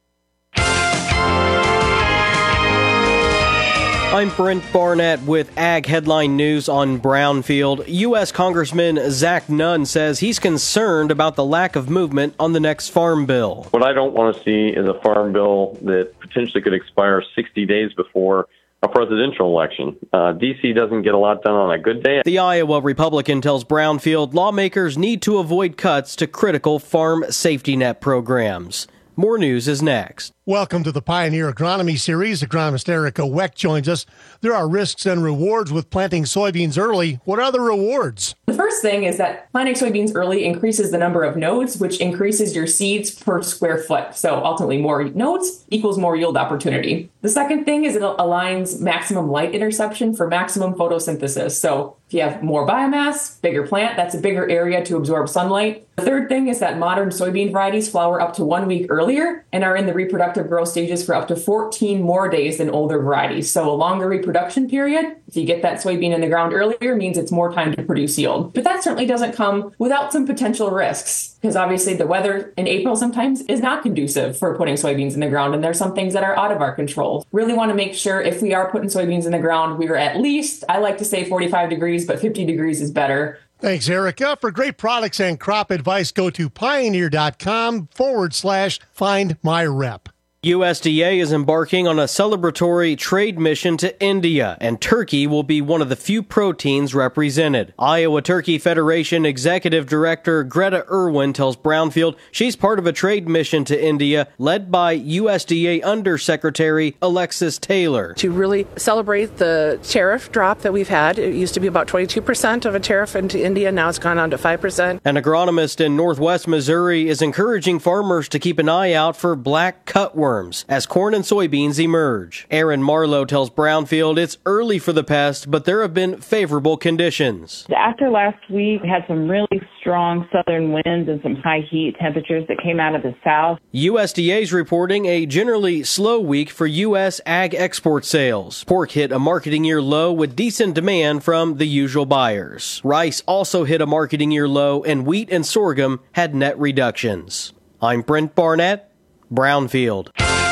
I'm Brent Barnett with Ag Headline News on Brownfield. U S Congressman Zach Nunn says he's concerned about the lack of movement on the next farm bill. What I don't want to see is a farm bill that potentially could expire sixty days before a presidential election. Uh, D C doesn't get a lot done on a good day. The Iowa Republican tells Brownfield lawmakers need to avoid cuts to critical farm safety net programs. More news is next. Welcome to the Pioneer Agronomy Series. Agronomist Erica Weck joins us. There are risks and rewards with planting soybeans early. What are the rewards? The first thing is that planting soybeans early increases the number of nodes, which increases your seeds per square foot. So ultimately, more nodes equals more yield opportunity. The second thing is it aligns maximum light interception for maximum photosynthesis. So if you have more biomass, bigger plant, that's a bigger area to absorb sunlight. The third thing is that modern soybean varieties flower up to one week earlier and are in the reproductive growth stages for up to fourteen more days than older varieties. So a longer reproduction period, if you get that soybean in the ground earlier, means it's more time to produce yield. But that certainly doesn't come without some potential risks, because obviously the weather in April sometimes is not conducive for putting soybeans in the ground, and there's some things that are out of our control. Really want to make sure if we are putting soybeans in the ground, we are at least, I like to say forty-five degrees, but fifty degrees is better. Thanks, Erica. For great products and crop advice, go to pioneer.com forward slash find my rep. U S D A is embarking on a celebratory trade mission to India, and turkey will be one of the few proteins represented. Iowa Turkey Federation Executive Director Greta Irwin tells Brownfield she's part of a trade mission to India led by U S D A Undersecretary Alexis Taylor. To really celebrate the tariff drop that we've had. It used to be about twenty-two percent of a tariff into India. Now it's gone down to five percent. An agronomist in northwest Missouri is encouraging farmers to keep an eye out for black cutworms as corn and soybeans emerge. Aaron Marlowe tells Brownfield it's early for the pest, but there have been favorable conditions. After last week, we had some really strong southern winds and some high heat temperatures that came out of the south. U S D A is reporting a generally slow week for U S ag export sales. Pork hit a marketing year low with decent demand from the usual buyers. Rice also hit a marketing year low, and wheat and sorghum had net reductions. I'm Brent Barnett, Brownfield.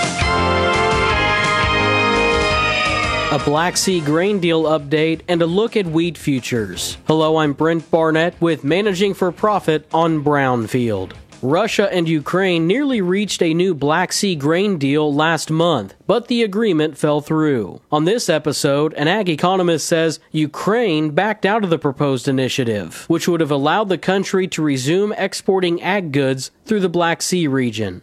A Black Sea grain deal update and a look at wheat futures. Hello, I'm Brent Barnett with Managing for Profit on Brownfield. Russia and Ukraine nearly reached a new Black Sea grain deal last month, but the agreement fell through. On this episode, an ag economist says Ukraine backed out of the proposed initiative, which would have allowed the country to resume exporting ag goods through the Black Sea region.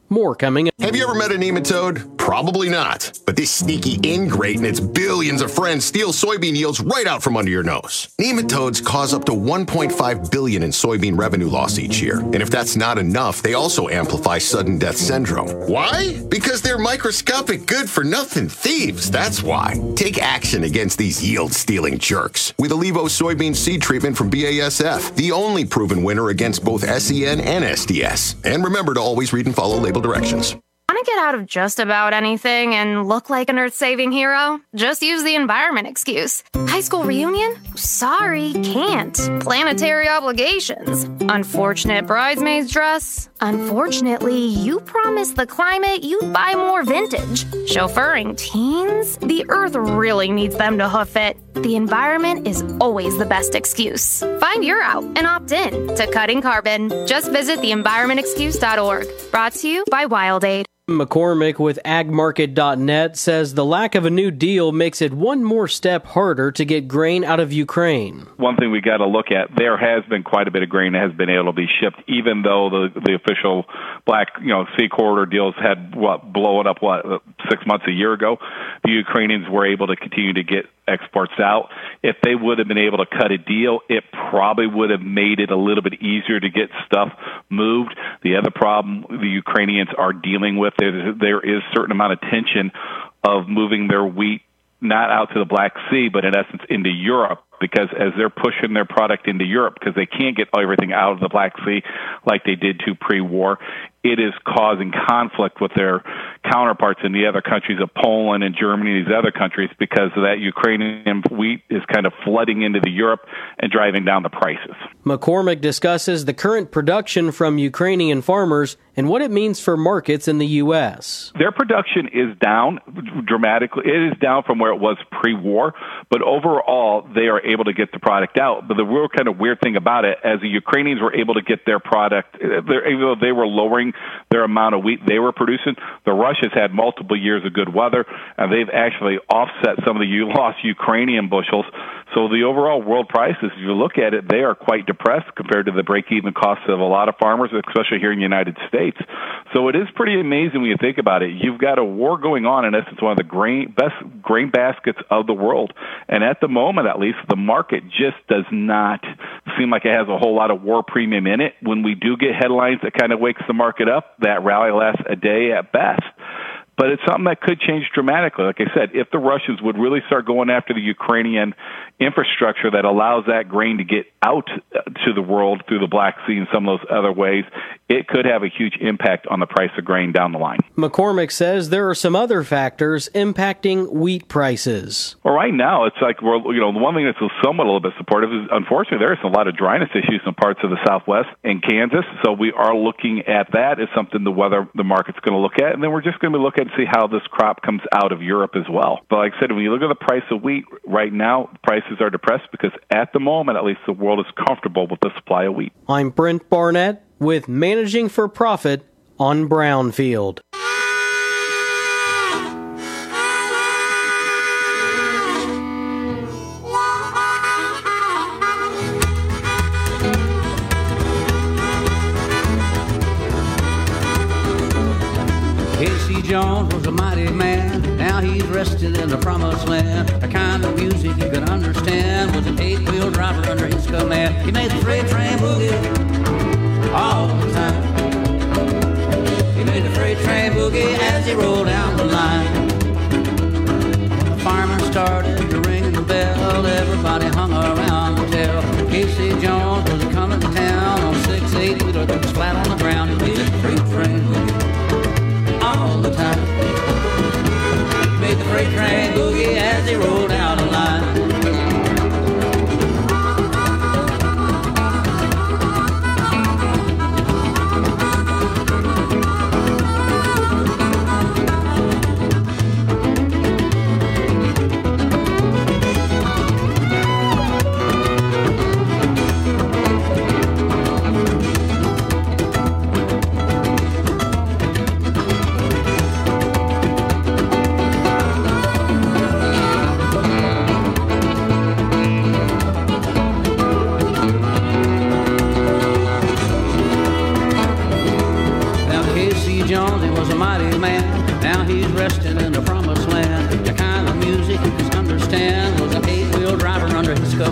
More coming up. Have you ever met a nematode? Probably not. But this sneaky ingrate and its billions of friends steal soybean yields right out from under your nose. Nematodes cause up to one point five billion dollars in soybean revenue loss each year. And if that's not enough, they also amplify sudden death syndrome. Why? Because they're microscopic good-for-nothing thieves. That's why. Take action against these yield-stealing jerks with Allevo soybean seed treatment from B A S F, the only proven winner against both S E N and S D S. And remember to always read and follow label directions. Want to get out of just about anything and look like an earth-saving hero? Just use the environment excuse. High school reunion? Sorry, can't. Planetary obligations. Unfortunate bridesmaid's dress? Unfortunately, you promised the climate you'd buy more vintage. Chauffeuring teens? The earth really needs them to hoof it. The environment is always the best excuse. Find your out and opt in to Cutting Carbon. Just visit the environment excuse dot org. Brought to you by WildAid. McCormick with ag market dot net says the lack of a new deal makes it one more step harder to get grain out of Ukraine. One thing we got to look at, there has been quite a bit of grain that has been able to be shipped, even though the the official Black you know Sea Corridor deals had what blown up what six months a year ago. The Ukrainians were able to continue to get exports out. If they would have been able to cut a deal, it probably would have made it a little bit easier to get stuff moved. The other problem the Ukrainians are dealing with is there is a certain amount of tension of moving their wheat not out to the Black Sea, but in essence into Europe, because as they're pushing their product into Europe, because they can't get everything out of the Black Sea like they did to pre-war, it is causing conflict with their counterparts in the other countries of Poland and Germany, these other countries, because of that Ukrainian wheat is kind of flooding into the Europe and driving down the prices. McCormick discusses the current production from Ukrainian farmers and what it means for markets in the U S. Their production is down dramatically. It is down from where it was pre-war, but overall they are able to get the product out. But the real kind of weird thing about it, as the Ukrainians were able to get their product, even though they were lowering their amount of wheat they were producing, the Russians had multiple years of good weather, and they've actually offset some of the lost Ukrainian bushels. So the overall world prices, if you look at it, they are quite depressed compared to the break-even costs of a lot of farmers, especially here in the United States. So it is pretty amazing when you think about it. You've got a war going on, in essence, one of the grain, best grain baskets of the world. And at the moment, at least, the market just does not seem like it has a whole lot of war premium in it. When we do get headlines that kind of wakes the market up, that rally lasts a day at best. But it's something that could change dramatically. Like I said, if the Russians would really start going after the Ukrainian infrastructure that allows that grain to get out to the world through the Black Sea and some of those other ways, it could have a huge impact on the price of grain down the line. McCormick says there are some other factors impacting wheat prices. Well, right now, it's like, we're, you know, the one thing that's somewhat a little bit supportive is, unfortunately, there is a lot of dryness issues in parts of the Southwest and Kansas. So we are looking at that as something the weather, the market's going to look at. And then we're just going to be looking at see how this crop comes out of Europe as well. But like I said, when you look at the price of wheat right now, prices are depressed because at the moment, at least, the world is comfortable with the supply of wheat. I'm Brent Barnett with Managing for Profit on Brownfield. Casey Jones was a mighty man. Now he's rested in the promised land. The kind of music you could understand was an eight-wheel driver under his command. He made the freight train boogie all the time. He made the freight train boogie as he rolled down the line. The fireman started to ring the bell. Everybody hung around to tell Casey Jones was coming to town on six eight-wheeler that was flat on the ground. He made the freight train boogie all the time. Made the freight train boogie as he rolled down the line.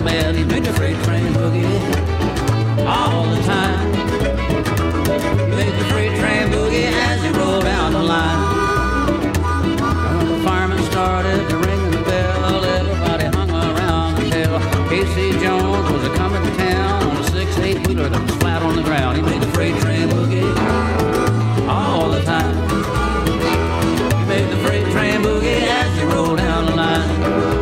bed. He made the freight train boogie all the time. He made the freight train boogie as he rolled down the line. And when the fireman started to ring the bell, everybody hung around until Casey Jones was a coming to town on a six eight wheeler that was flat on the ground. He made the freight train boogie all the time. He made the freight train boogie as he rolled down the line.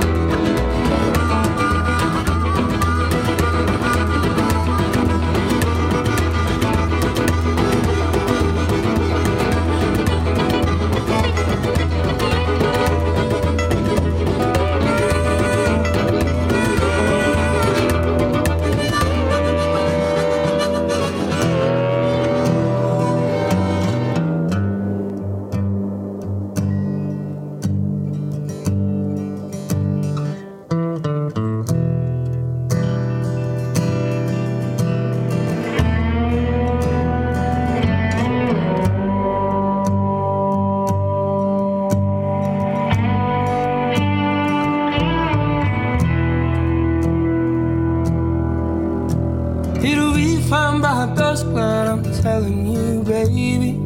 It'll be fine by dusk, but I'm telling you, baby.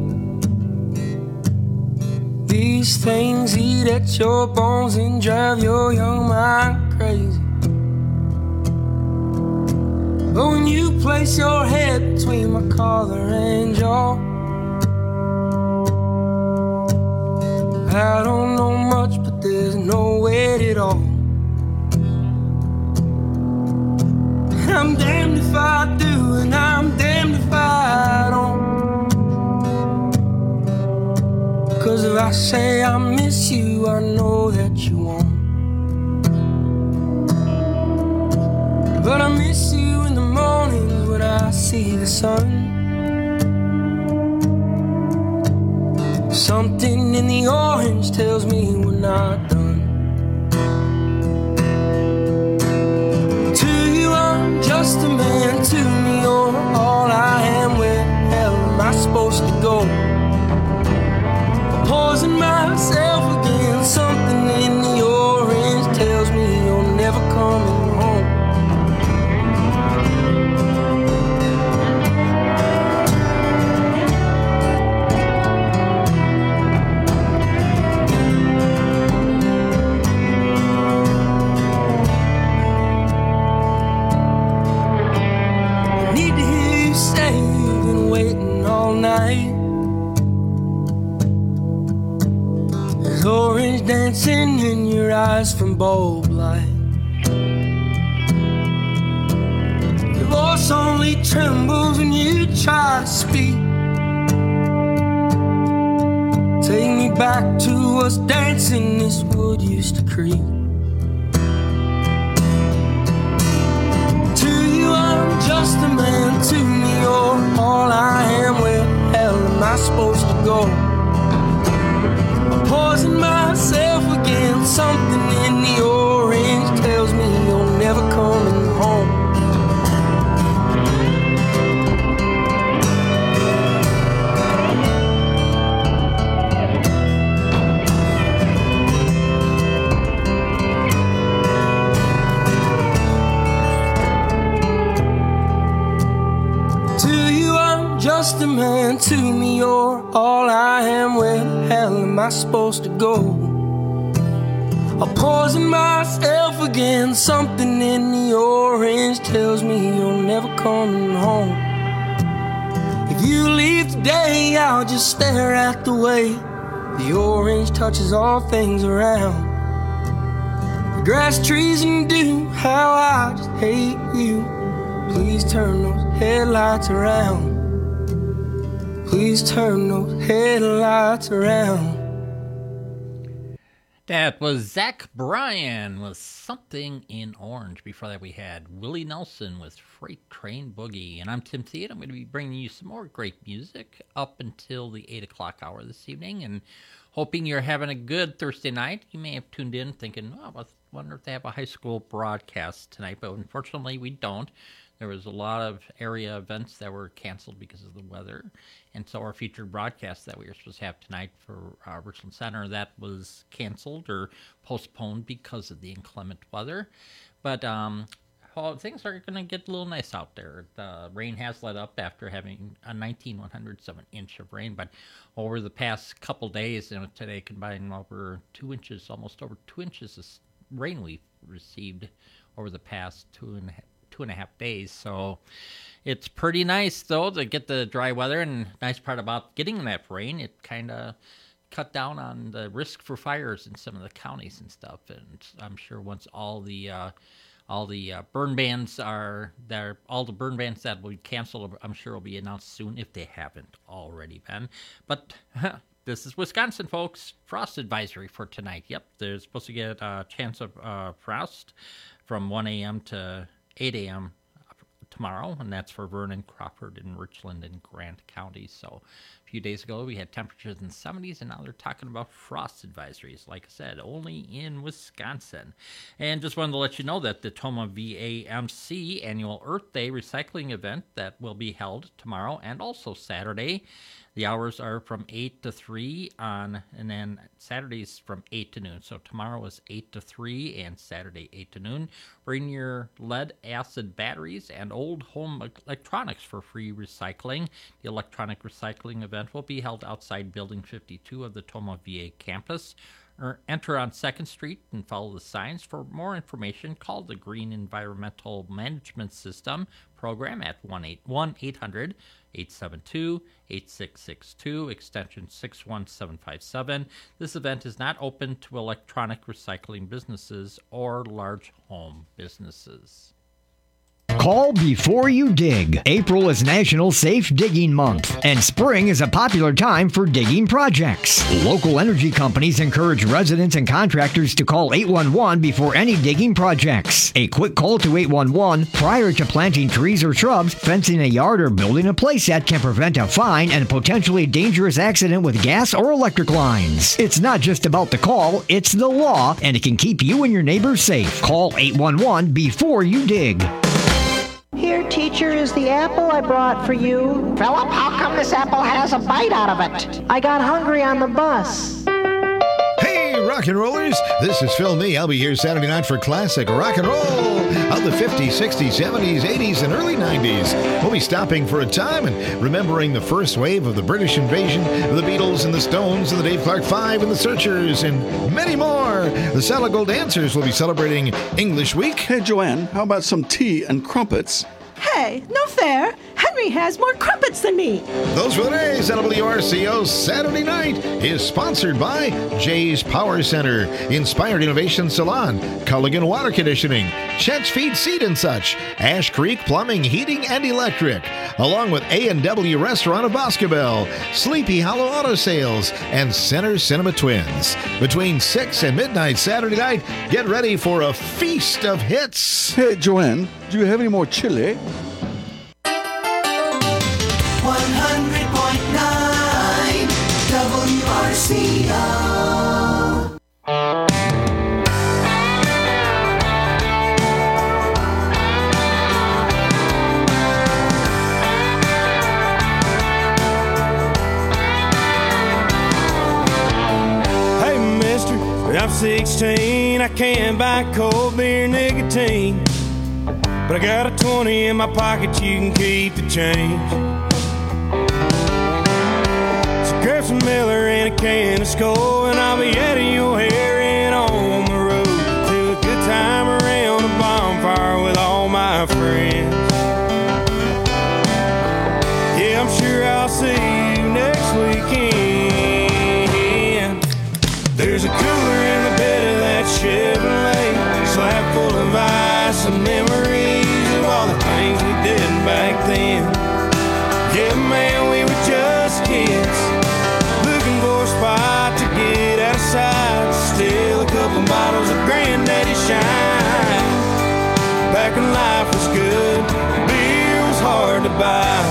These things eat at your bones and drive your young mind crazy. But when you place your head between my collar and jaw, I don't know much, but there's no weight at all. I'm damned if I do, and I'm damned if I don't. 'Cause if I say I miss you, I know that you won't. But I miss you in the mornings when I see the sun. Something in the orange tells me we're not done. Just a man, to me you're all I am. Where the hell am I supposed to go? I'm poisoning myself again. Something in the orange tells me you're never coming home. There's orange dancing in your eyes from bulb light. Your voice only trembles when you try to speak. Take me back to us dancing this wood used to creep. To you I'm just a man, to me you're all I am. Where the hell am I supposed to go? I'm poisoning myself again. Something in the orange tells me you're never coming home. Just a man, to me you're all I am. Where the hell am I supposed to go? I poison myself again. Something in the orange tells me you're never coming home. If you leave today, I'll just stare at the way the orange touches all things around. The grass, trees, and dew, how I just hate you. Please turn those headlights around. Please turn those headlights around. That was Zach Bryan with Something in Orange. Before that, we had Willie Nelson with Freight Train Boogie. And I'm Tim Thien. I'm going to be bringing you some more great music up until the eight o'clock hour this evening. And hoping you're having a good Thursday night. You may have tuned in thinking, oh, wonder if they have a high school broadcast tonight, but unfortunately we don't. There was a lot of area events that were canceled because of the weather, and so our featured broadcast that we were supposed to have tonight for uh, Richland Center, that was canceled or postponed because of the inclement weather. But um, well, things are going to get a little nice out there. The rain has let up after having a nineteen one hundred seven inch of rain, but over the past couple days, you know, today combined over two inches, almost over two inches of rain we've received over the past two and a half two and a half days. So it's pretty nice, though, to get the dry weather. And nice part about getting that rain, it kind of cut down on the risk for fires in some of the counties and stuff. And I'm sure once all the uh, all the uh, burn bans are there, all the burn bans that will be canceled, I'm sure will be announced soon if they haven't already been. But huh, this is Wisconsin, folks. Frost advisory for tonight. Yep, they're supposed to get a chance of uh, frost from one a.m. to eight a.m. tomorrow, and that's for Vernon, Crawford, and Richland and Grant counties. So a few days ago, we had temperatures in the seventies, and now they're talking about frost advisories, like I said, only in Wisconsin. And just wanted to let you know that the Tomah V A M C Annual Earth Day Recycling event that will be held tomorrow and also Saturday. The hours are from eight to three on, and then Saturday's from eight to noon. So tomorrow is eight to three and Saturday eight to noon. Bring your lead acid batteries and old home electronics for free recycling. The electronic recycling event will be held outside Building fifty-two of the Tomah V A campus. Or enter on second Street and follow the signs. For more information, call the Green Environmental Management System program at one eight hundred eight seven two eight six six two, extension six one seven five seven. This event is not open to electronic recycling businesses or large home businesses. Call before you dig. April is National Safe Digging Month, and spring is a popular time for digging projects. Local energy companies encourage residents and contractors to call eight one one before any digging projects. A quick call to eight one one prior to planting trees or shrubs, fencing a yard, or building a playset can prevent a fine and potentially dangerous accident with gas or electric lines. It's not just about the call, it's the law, and it can keep you and your neighbors safe. Call eight one one before you dig. Here, teacher, is the apple I brought for you. Philip, how come this apple has a bite out of it? I got hungry on the bus. Hey, rock and rollers. This is Phil Nee. I'll be here Saturday night for classic rock and roll of the fifties, sixties, seventies, eighties, and early nineties. We'll be stopping for a time and remembering the first wave of the British invasion, of the Beatles and the Stones and the Dave Clark Five and the Searchers, and many more. The Salad Gold Dancers will be celebrating English Week. Hey, Joanne, how about some tea and crumpets? Hey, no fair. Henry has more crumpets than me. Those were the days. N W R C O Saturday Night is sponsored by Jay's Power Center, Inspired Innovation Salon, Culligan Water Conditioning, Chet's Feed Seed and Such, Ash Creek Plumbing, Heating, and Electric, along with A and W Restaurant of Boscobel, Sleepy Hollow Auto Sales, and Center Cinema Twins. Between six and midnight Saturday night, get ready for a feast of hits. Hey, Joanne, do you have any more chili? one hundred point nine W R C O. Hey, mister, I'm sixteen. I can't buy cold beer nicotine, but I got a twenty in my pocket, you can keep the change. Grab some Miller and a can of Skol, and I'll be out of your hair and on the road to a good time around a bonfire with all my friends. Yeah, I'm sure I'll see you next weekend. There's a cooler in the bed of that Chevrolet, slab full of ice and memories of all the things we did back then. Yeah, man, we were just kids, spot to get outside, still a couple bottles of Granddaddy Shine. Back when life was good, beer was hard to buy.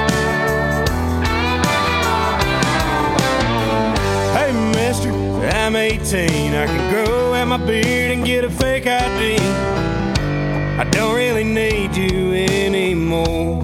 Hey, mister, I'm I'm eighteen, I can grow out my beard and get a fake I D. I don't really need you anymore.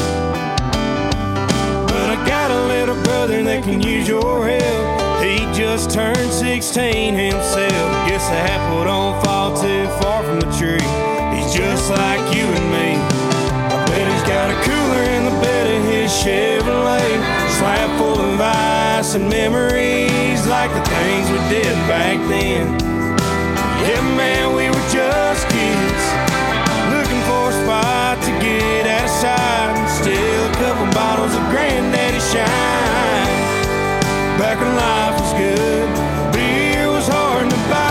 But I got a little brother that can use your help. He just turned sixteen himself. Guess the apple don't fall too far from the tree. He's just like you and me. I bet he's got a cooler in the bed of his Chevrolet, slab full of ice and memories like the things we did back then. Yeah, man, we were just kids, looking for a spot to get out of sight and steal a couple bottles of Granddaddy Shine. Back when life was good, beer was hard to buy.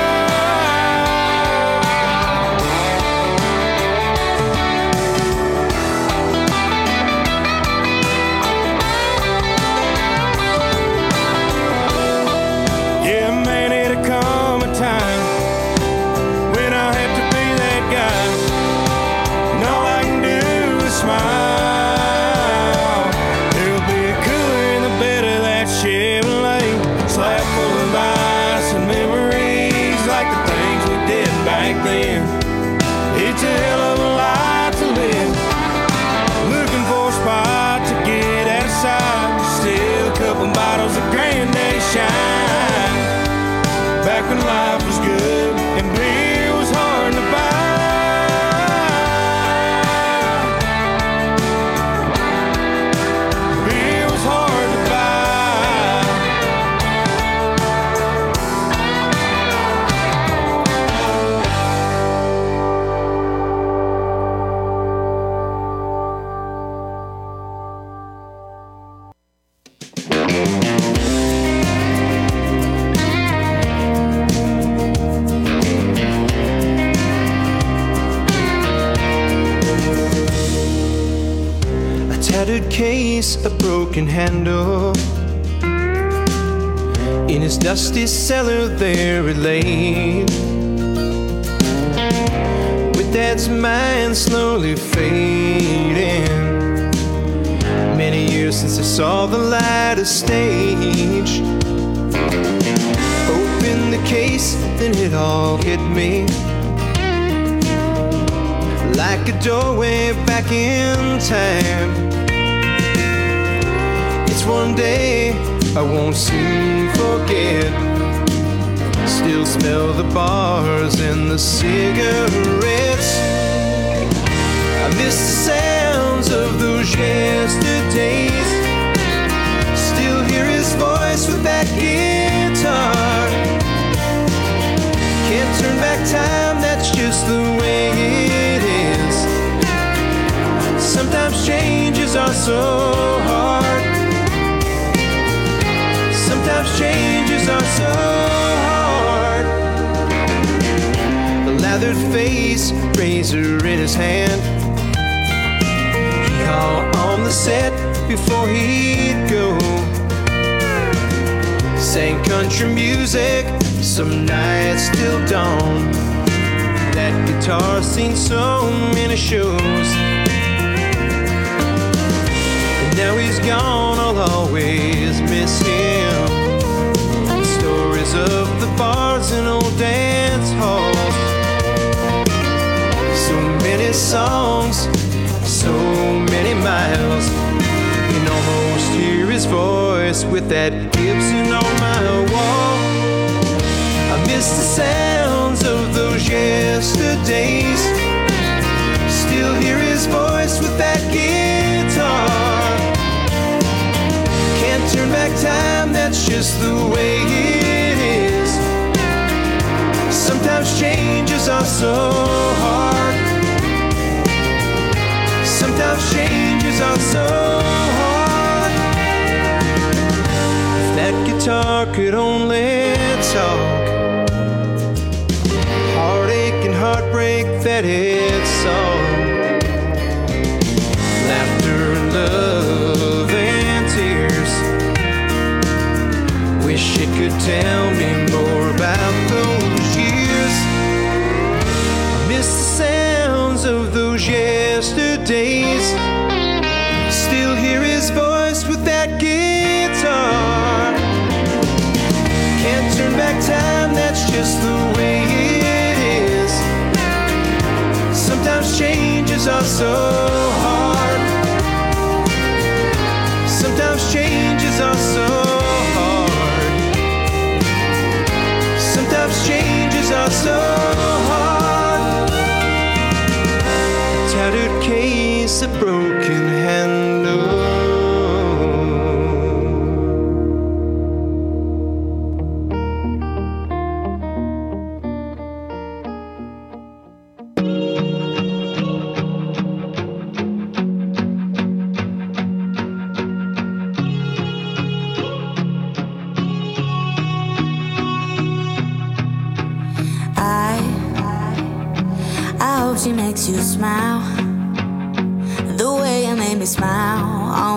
Yeah, man, it'll come a time when I'll have to be that guy, and all I can do is smile. There'll be a cooler in the bed of that Chevrolet, slab full of ice and memories like the things we did back then. It's a hell of a life to live, looking for a spot to get outside, steal a couple bottles of Granddaddy Shine. Back when life was good and beer was hard to buy. Beer was hard to buy. A tattered case, a broken handle. In his dusty cellar there it lay, with Dad's mind slowly fading. Many years since I saw the light of stage. Opened the case, then it all hit me like a doorway back in time. It's one day I won't soon forget. Still smell the bars and the cigarettes. I miss the sounds of those yesterdays. Still hear his voice with that guitar. Can't turn back time, that's just the way it is. Sometimes changes are so hard. Sometimes changes are so hard. A lathered face, razor in his hand. He all on the set before he'd go. Sang country music, some nights till dawn. That guitar's seen so many shows. And now he's gone, I'll always miss him. The stories of the bars and old dance halls. So many songs, so many miles. You can almost hear his voice with that Gibson on my wall. I miss the sounds of those yesterdays. Still hear his voice with that guitar. Can't turn back time, that's just the way it is. Sometimes changes are so hard. Sometimes changes are so hard. If that guitar could only talk, heartache and heartbreak that it saw, laughter and love and tears. Wish it could tell me more about those years. I miss the sounds of those yesterdays. Still hear his voice with that guitar. Can't turn back changes are so hard. Sometimes changes are so hard. Sometimes changes are so hard. Tattered case, a broken handle. She makes you smile the way you made me smile.